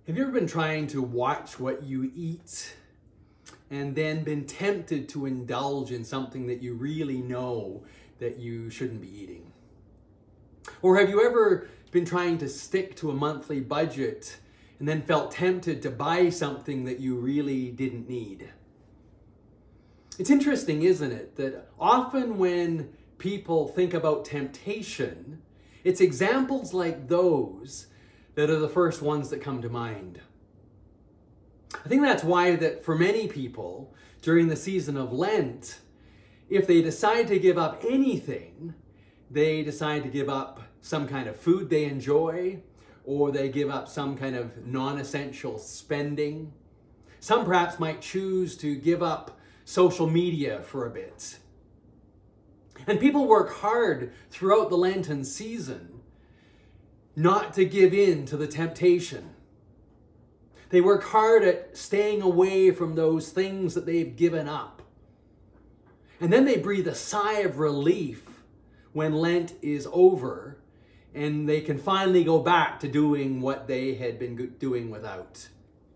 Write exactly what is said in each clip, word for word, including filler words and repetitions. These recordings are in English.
Have you ever been trying to watch what you eat and then been tempted to indulge in something that you really know that you shouldn't be eating? Or have you ever been trying to stick to a monthly budget and then felt tempted to buy something that you really didn't need? It's interesting, isn't it, that often when people think about temptation, it's examples like those that are the first ones that come to mind. I think that's why that for many people during the season of Lent, if they decide to give up anything, they decide to give up some kind of food they enjoy, or they give up some kind of non-essential spending. Some perhaps might choose to give up social media for a bit. And people work hard throughout the Lenten season not to give in to the temptation. They work hard at staying away from those things that they've given up. And then they breathe a sigh of relief when Lent is over and they can finally go back to doing what they had been doing without.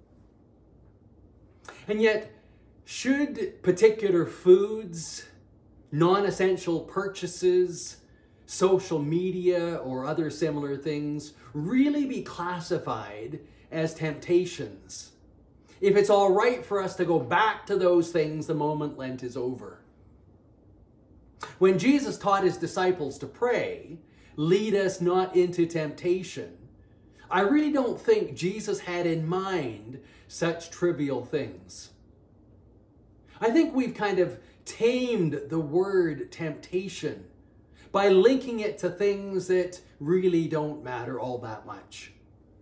And yet, should particular foods, non-essential purchases, social media, or other similar things really be classified as temptations, if it's all right for us to go back to those things the moment Lent is over? When Jesus taught his disciples to pray, "Lead us not into temptation," I really don't think Jesus had in mind such trivial things. I think we've kind of tamed the word temptation by linking it to things that really don't matter all that much.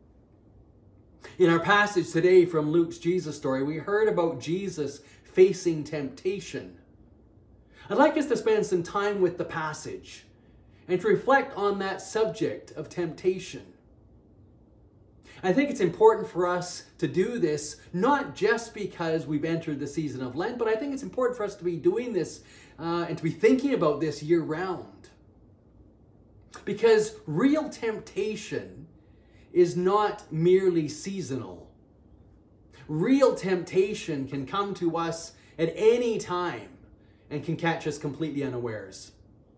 In our passage today from Luke's Jesus story, we heard about Jesus facing temptation. I'd like us to spend some time with the passage and to reflect on that subject of temptation. I think it's important for us to do this, not just because we've entered the season of Lent, but I think it's important for us to be doing this uh, and to be thinking about this year-round. Because real temptation is not merely seasonal. Real temptation can come to us at any time and can catch us completely unawares.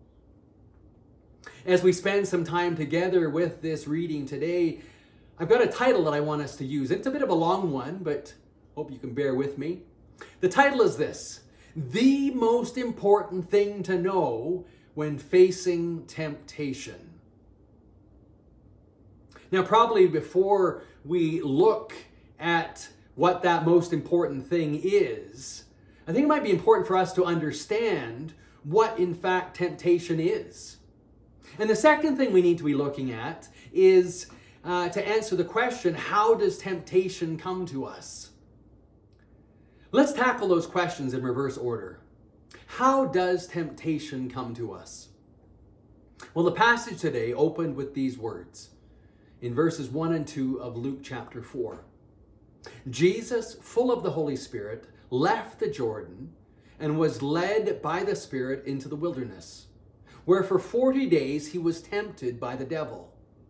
As we spend some time together with this reading today, I've got a title that I want us to use. It's a bit of a long one, but hope you can bear with me. The title is this: The Most Important Thing to Know When Facing Temptation. Now, probably before we look at what that most important thing is, I think it might be important for us to understand what, in fact, temptation is. And the second thing we need to be looking at is uh, to answer the question, how does temptation come to us? Let's tackle those questions in reverse order. How does temptation come to us? Well, the passage today opened with these words in verses one and two of Luke chapter four. Jesus, full of the Holy Spirit, left the Jordan and was led by the Spirit into the wilderness, where for forty days he was tempted by the devil.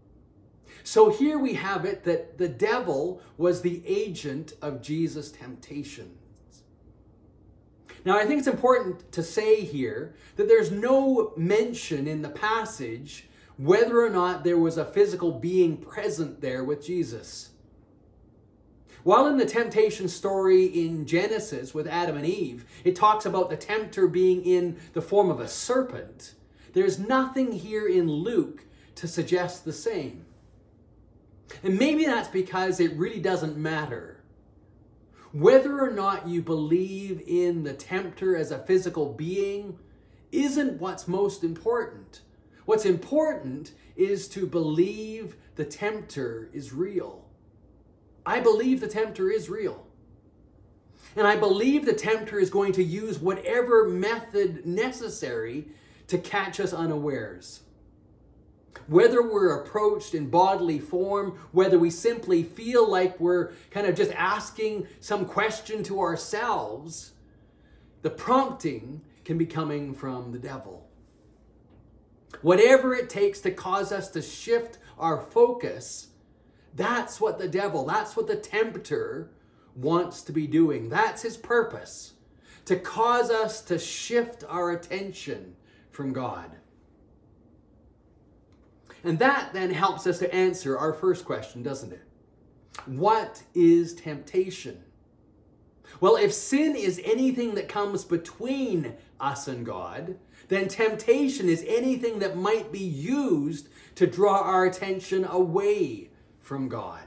So here we have it that the devil was the agent of Jesus' temptations. Now, I think it's important to say here that there's no mention in the passage whether or not there was a physical being present there with Jesus. While in the temptation story in Genesis with Adam and Eve, it talks about the tempter being in the form of a serpent, there's nothing here in Luke to suggest the same. And maybe that's because it really doesn't matter. Whether or not you believe in the tempter as a physical being isn't what's most important. What's important is to believe the tempter is real. I believe the tempter is real. And I believe the tempter is going to use whatever method necessary to catch us unawares. Whether we're approached in bodily form, whether we simply feel like we're kind of just asking some question to ourselves, the prompting can be coming from the devil. Whatever it takes to cause us to shift our focus, That's what the devil, that's what the tempter wants to be doing. That's his purpose, to cause us to shift our attention from God. And that then helps us to answer our first question, doesn't it? What is temptation? Well, if sin is anything that comes between us and God, then temptation is anything that might be used to draw our attention away from God.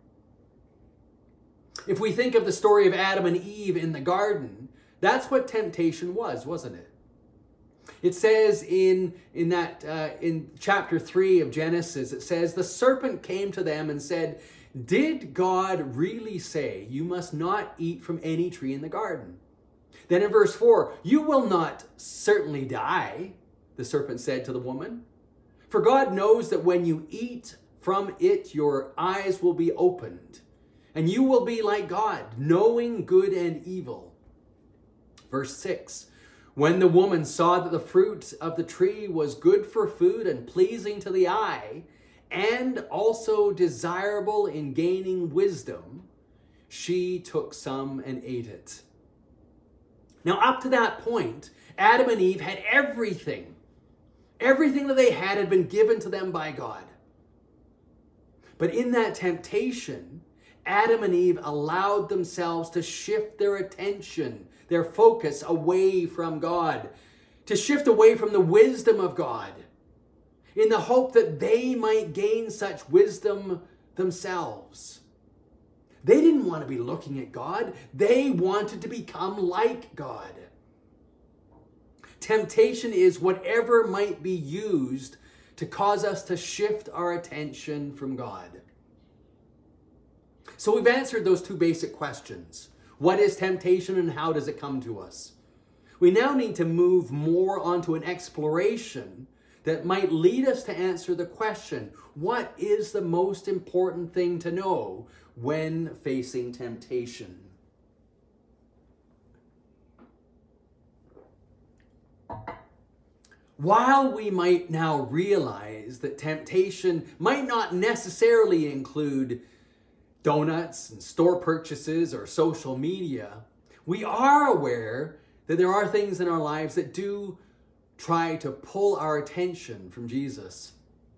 If we think of the story of Adam and Eve in the garden, that's what temptation was, wasn't it? It says in, in, that, uh, in chapter three of Genesis, it says, the serpent came to them and said, did God really say you must not eat from any tree in the garden? Then in verse four, you will not certainly die, the serpent said to the woman. For God knows that when you eat from it, your eyes will be opened, and you will be like God, knowing good and evil. Verse six, when the woman saw that the fruit of the tree was good for food and pleasing to the eye, and also desirable in gaining wisdom, she took some and ate it. Now, up to that point, Adam and Eve had everything. Everything that they had had been given to them by God. But in that temptation, Adam and Eve allowed themselves to shift their attention, their focus away from God, to shift away from the wisdom of God, in the hope that they might gain such wisdom themselves. They didn't want to be looking at God. They wanted to become like God. Temptation is whatever might be used to cause us to shift our attention from God. So we've answered those two basic questions. What is temptation and how does it come to us? We now need to move more onto an exploration that might lead us to answer the question, what is the most important thing to know when facing temptation? While we might now realize that temptation might not necessarily include donuts and store purchases or social media, we are aware that there are things in our lives that do try to pull our attention from Jesus.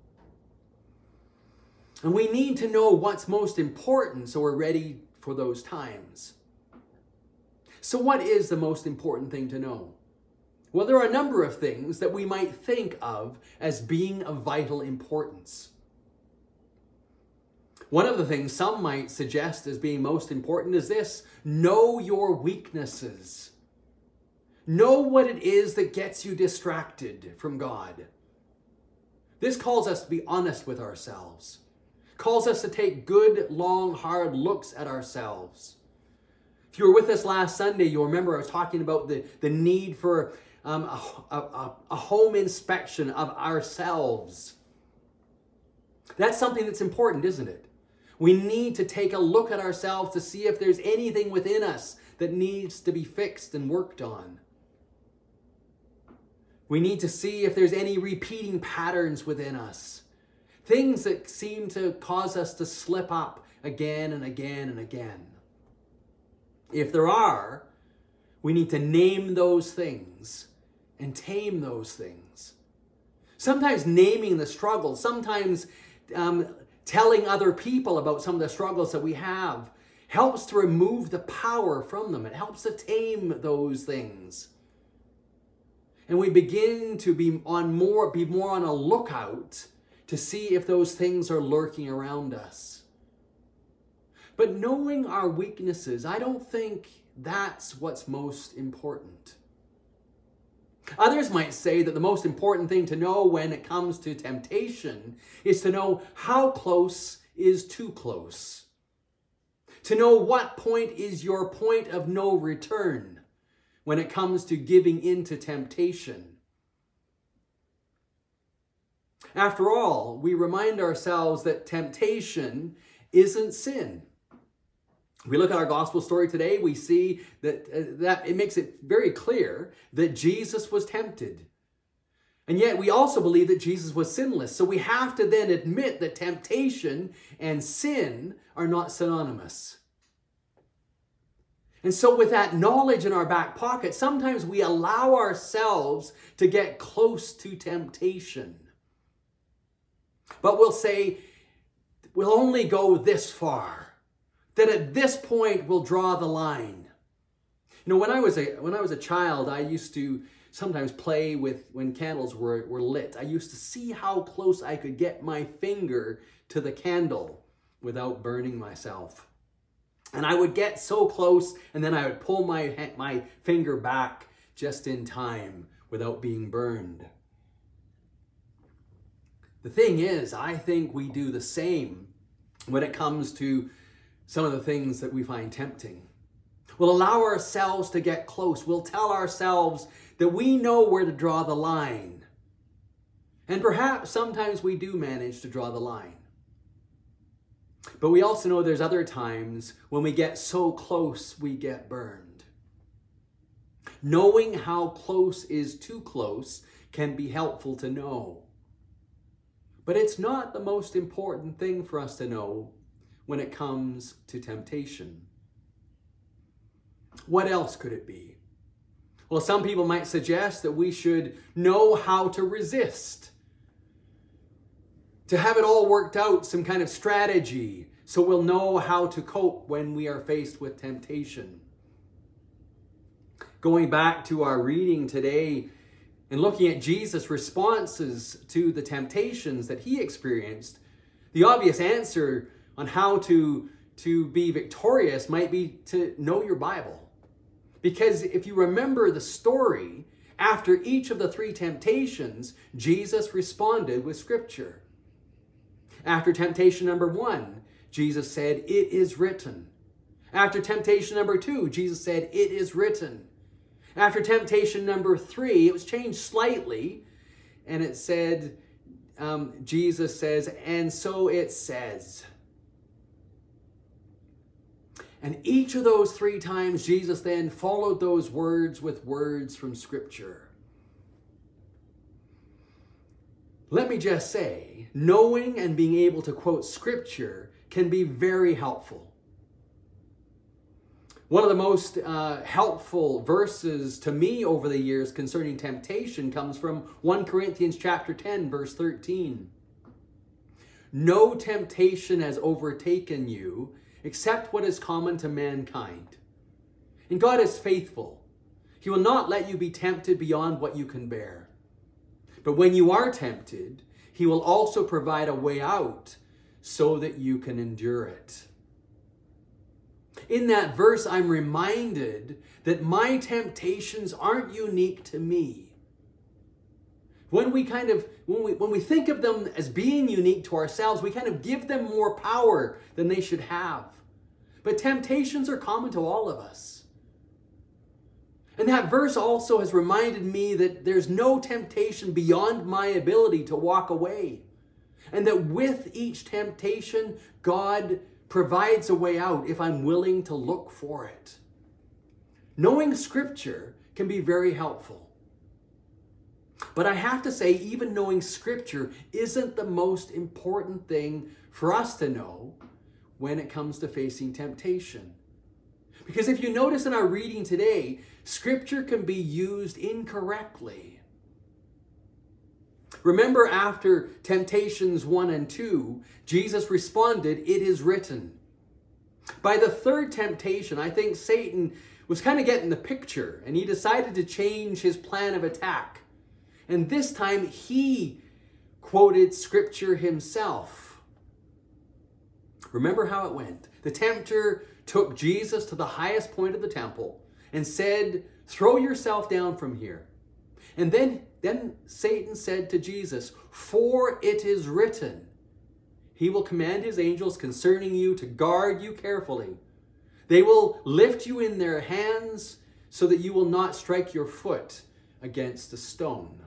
And we need to know what's most important so we're ready for those times. So what is the most important thing to know? Well, there are a number of things that we might think of as being of vital importance. One of the things some might suggest as being most important is this: know your weaknesses. Know what it is that gets you distracted from God. This calls us to be honest with ourselves. Calls us to take good, long, hard looks at ourselves. If you were with us last Sunday, you'll remember I was talking about the, the need for um, a, a, a home inspection of ourselves. That's something that's important, isn't it? We need to take a look at ourselves to see if there's anything within us that needs to be fixed and worked on. We need to see if there's any repeating patterns within us. Things that seem to cause us to slip up again and again and again. If there are, we need to name those things and tame those things. Sometimes naming the struggles, sometimes um, telling other people about some of the struggles that we have helps to remove the power from them. It helps to tame those things. And we begin to be on more, be more on a lookout to see if those things are lurking around us. But knowing our weaknesses, I don't think that's what's most important. Others might say that the most important thing to know when it comes to temptation is to know how close is too close. To know what point is your point of no return when it comes to giving in to temptation. After all, we remind ourselves that temptation isn't sin. If we look at our gospel story today, we see that, uh, that it makes it very clear that Jesus was tempted. And yet we also believe that Jesus was sinless. So we have to then admit that temptation and sin are not synonymous. And so with that knowledge in our back pocket, sometimes we allow ourselves to get close to temptation. But we'll say, we'll only go this far. That at this point we'll draw the line. You know, when I was a when I was a child, I used to sometimes play with when candles were, were lit. I used to see how close I could get my finger to the candle without burning myself. And I would get so close, and then I would pull my, my finger back just in time without being burned. The thing is, I think we do the same when it comes to some of the things that we find tempting. We'll allow ourselves to get close. We'll tell ourselves that we know where to draw the line. And perhaps sometimes we do manage to draw the line. But we also know there's other times when we get so close, we get burned. Knowing how close is too close can be helpful to know. But it's not the most important thing for us to know when it comes to temptation. What else could it be? Well, some people might suggest that we should know how to resist. To have it all worked out, some kind of strategy, so we'll know how to cope when we are faced with temptation. Going back to our reading today and looking at Jesus' responses to the temptations that he experienced, the obvious answer on how to, to be victorious might be to know your Bible. Because if you remember the story, after each of the three temptations, Jesus responded with Scripture. After temptation number one, Jesus said, "It is written." After temptation number two, Jesus said, "It is written." After temptation number three, it was changed slightly, and it said, um, Jesus says, "And so it says." And each of those three times, Jesus then followed those words with words from Scripture. Let me just say, knowing and being able to quote Scripture can be very helpful. One of the most uh, helpful verses to me over the years concerning temptation comes from First Corinthians chapter ten, verse thirteen. "No temptation has overtaken you except what is common to mankind. And God is faithful. He will not let you be tempted beyond what you can bear. But when you are tempted, he will also provide a way out so that you can endure it." In that verse, I'm reminded that my temptations aren't unique to me. When we kind of, when we, when we think of them as being unique to ourselves, we kind of give them more power than they should have. But temptations are common to all of us. And that verse also has reminded me that there's no temptation beyond my ability to walk away. And that with each temptation, God provides a way out if I'm willing to look for it. Knowing Scripture can be very helpful. But I have to say, even knowing Scripture isn't the most important thing for us to know when it comes to facing temptation. Because if you notice in our reading today, Scripture can be used incorrectly. Remember, after temptations one and two, Jesus responded, "It is written." By the third temptation, I think Satan was kind of getting the picture, and he decided to change his plan of attack. And this time, he quoted Scripture himself. Remember how it went. The tempter took Jesus to the highest point of the temple and said, "Throw yourself down from here." And then, then Satan said to Jesus, "For it is written, he will command his angels concerning you to guard you carefully. They will lift you in their hands so that you will not strike your foot against a stone."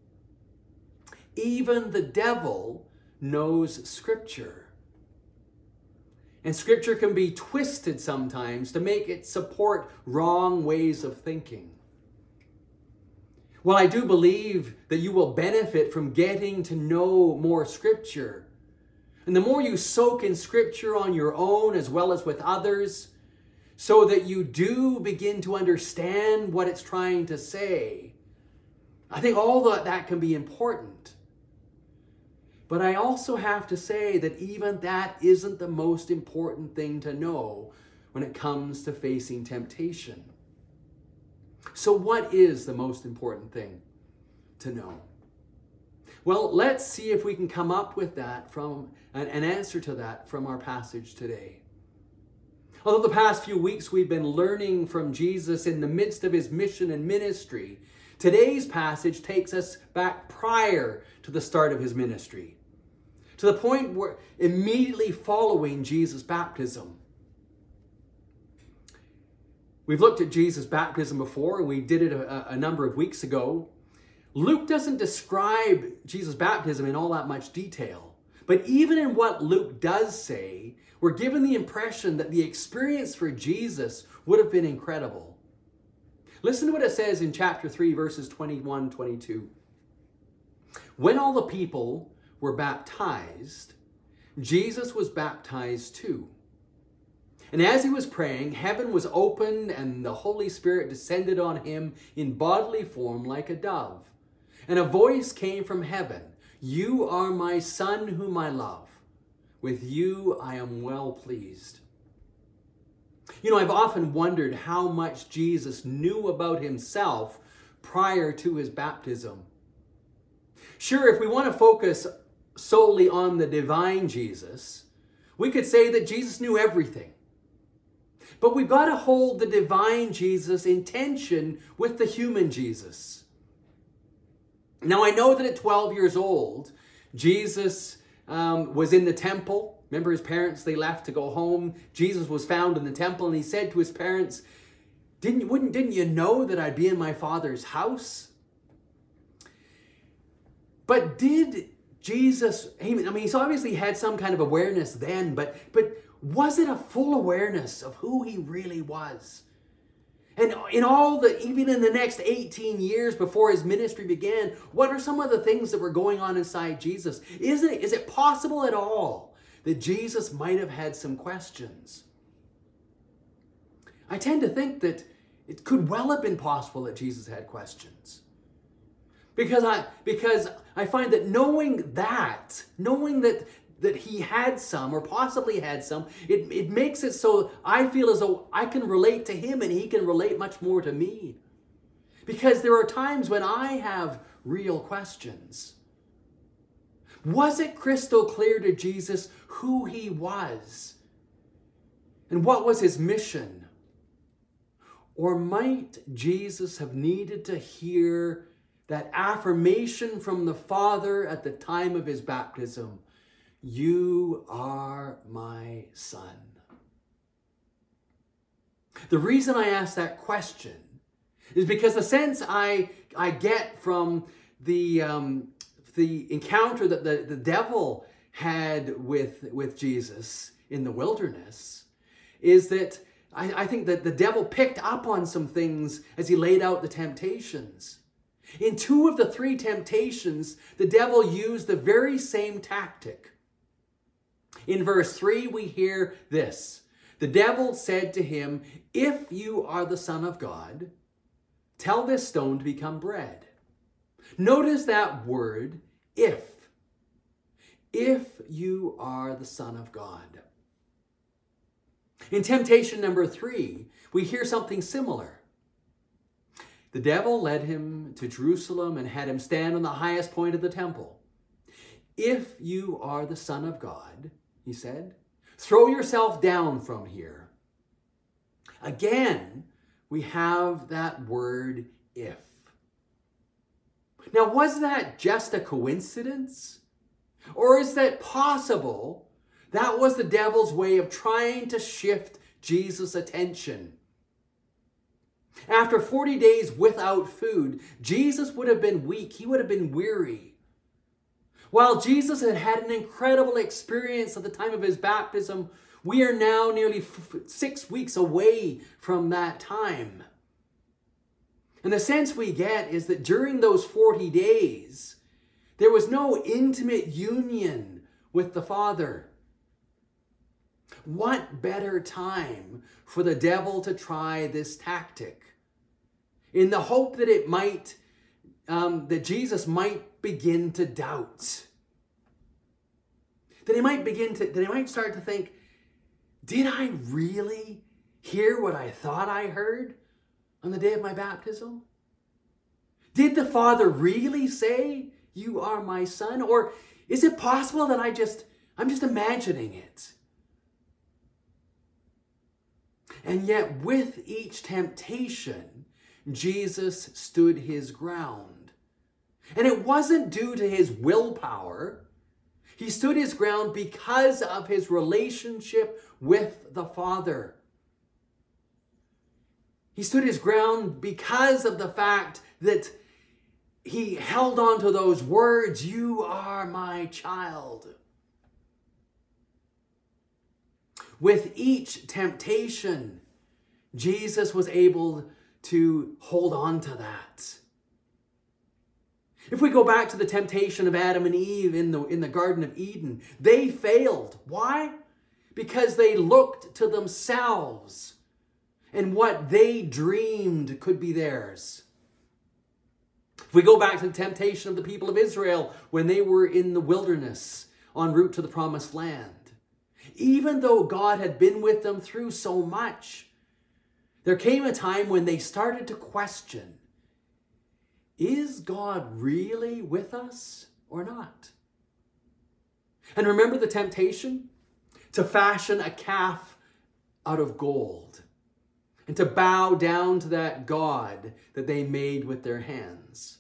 Even the devil knows Scripture. And Scripture can be twisted sometimes to make it support wrong ways of thinking. Well, I do believe that you will benefit from getting to know more Scripture. And the more you soak in Scripture on your own as well as with others, so that you do begin to understand what it's trying to say, I think all that, that can be important. But I also have to say that even that isn't the most important thing to know when it comes to facing temptation. So what is the most important thing to know? Well, let's see if we can come up with that from an, an answer to that from our passage today. Although the past few weeks we've been learning from Jesus in the midst of his mission and ministry, today's passage takes us back prior to the start of his ministry, to the point where immediately following Jesus' baptism. We've looked at Jesus' baptism before, and we did it a, a number of weeks ago. Luke doesn't describe Jesus' baptism in all that much detail. But even in what Luke does say, we're given the impression that the experience for Jesus would have been incredible. Listen to what it says in chapter three, verses twenty-one, twenty-two. When all the people were baptized, Jesus was baptized too. And as he was praying, heaven was opened and the Holy Spirit descended on him in bodily form like a dove. And a voice came from heaven, "You are my Son whom I love. With you I am well pleased." You know, I've often wondered how much Jesus knew about himself prior to his baptism. Sure, if we want to focus solely on the divine Jesus, we could say that Jesus knew everything. But we've got to hold the divine Jesus in tension with the human Jesus. Now, I know that at twelve years old, Jesus um, was in the temple. Remember, his parents, they left to go home. Jesus was found in the temple, and he said to his parents, Didn't, wouldn't, didn't you know that I'd be in my Father's house? But did Jesus, I mean, he's obviously had some kind of awareness then, but, but was it a full awareness of who he really was? And in all the, even in the next eighteen years before his ministry began, what are some of the things that were going on inside Jesus? Is it, is it possible at all that Jesus might have had some questions? I tend to think that it could well have been possible that Jesus had questions. Because I, because I find that knowing that, knowing that, that he had some, or possibly had some, it, it makes it so I feel as though I can relate to him and he can relate much more to me. Because there are times when I have real questions. Was it crystal clear to Jesus who he was? And what was his mission? Or might Jesus have needed to hear that affirmation from the Father at the time of his baptism? You are my Son. The reason I ask that question is because the sense I, I get from the, um, the encounter that the, the devil had with, with Jesus in the wilderness is that I, I think that the devil picked up on some things as he laid out the temptations. In two of the three temptations, the devil used the very same tactic. In verse three, we hear this. The devil said to him, "If you are the Son of God, tell this stone to become bread." Notice that word, if. If you are the Son of God. In temptation number three, we hear something similar. The devil led him to Jerusalem and had him stand on the highest point of the temple. "If you are the Son of God," he said, "throw yourself down from here." Again, we have that word, if. Now, was that just a coincidence? Or is that possible that was the devil's way of trying to shift Jesus' attention? After forty days without food, Jesus would have been weak. He would have been weary. While Jesus had had an incredible experience at the time of his baptism, we are now nearly f- six weeks away from that time. And the sense we get is that during those forty days, there was no intimate union with the Father. What better time for the devil to try this tactic? In the hope that it might, um, that Jesus might begin to doubt. That he might begin to, that he might start to think, did I really hear what I thought I heard on the day of my baptism? Did the Father really say, "You are my son"? Or is it possible that I just, I'm just imagining it? And yet with each temptation, Jesus stood his ground. And it wasn't due to his willpower. He stood his ground because of his relationship with the Father. He stood his ground because of the fact that he held on to those words, "You are my child." With each temptation, Jesus was able to hold on to that. If we go back to the temptation of Adam and Eve in the, in the Garden of Eden, they failed. Why? Because they looked to themselves and what they dreamed could be theirs. If we go back to the temptation of the people of Israel when they were in the wilderness en route to the promised land, even though God had been with them through so much, there came a time when they started to question, is God really with us or not? And remember the temptation? To fashion a calf out of gold and to bow down to that God that they made with their hands.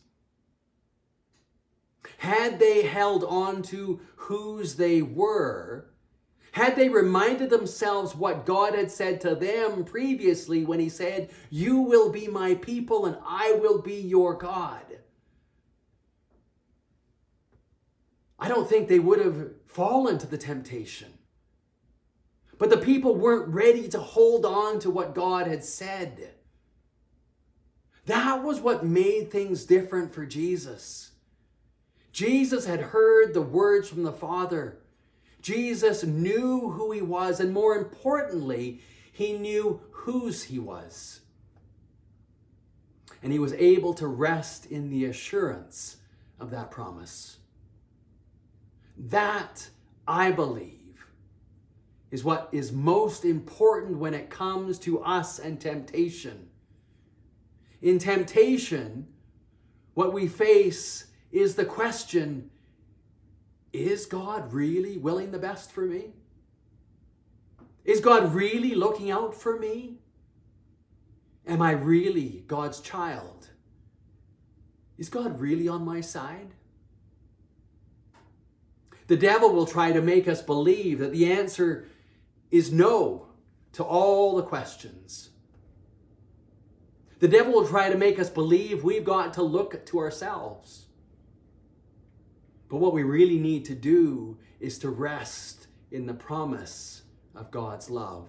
Had they held on to whose they were, had they reminded themselves what God had said to them previously when he said, "You will be my people and I will be your God," I don't think they would have fallen to the temptation. But the people weren't ready to hold on to what God had said. That was what made things different for Jesus. Jesus had heard the words from the Father. Jesus knew who he was, and more importantly, he knew whose he was. And he was able to rest in the assurance of that promise. That, I believe, is what is most important when it comes to us and temptation. In temptation, what we face is the question, is God really willing the best for me? Is God really looking out for me? Am I really God's child? Is God really on my side? The devil will try to make us believe that the answer is no to all the questions. The devil will try to make us believe we've got to look to ourselves. But what we really need to do is to rest in the promise of God's love.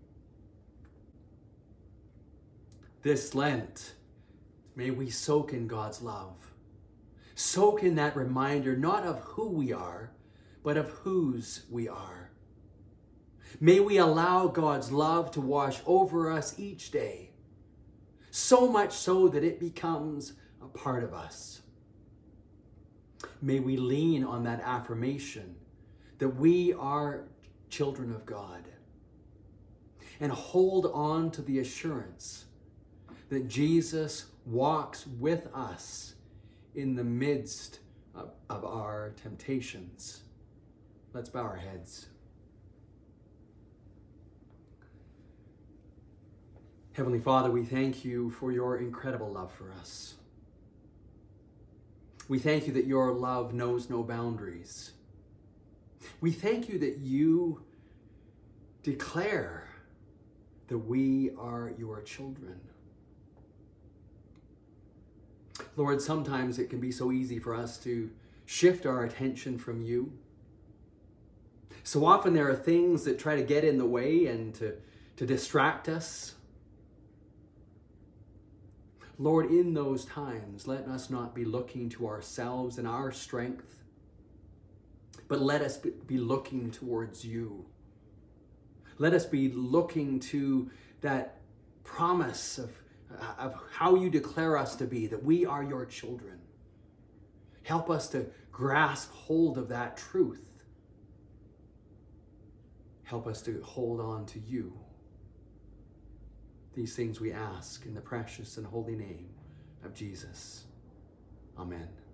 This Lent, may we soak in God's love. Soak in that reminder not of who we are, but of whose we are. May we allow God's love to wash over us each day, so much so that it becomes a part of us. May we lean on that affirmation that we are children of God and hold on to the assurance that Jesus walks with us in the midst of, of our temptations. Let's bow our heads. Heavenly Father, we thank you for your incredible love for us. We thank you that your love knows no boundaries. We thank you that you declare that we are your children. Lord, sometimes it can be so easy for us to shift our attention from you. So often there are things that try to get in the way and to, to distract us. Lord, in those times, let us not be looking to ourselves and our strength, but let us be looking towards you. Let us be looking to that promise of, of how you declare us to be, that we are your children. Help us to grasp hold of that truth. Help us to hold on to you. These things we ask in the precious and holy name of Jesus. Amen.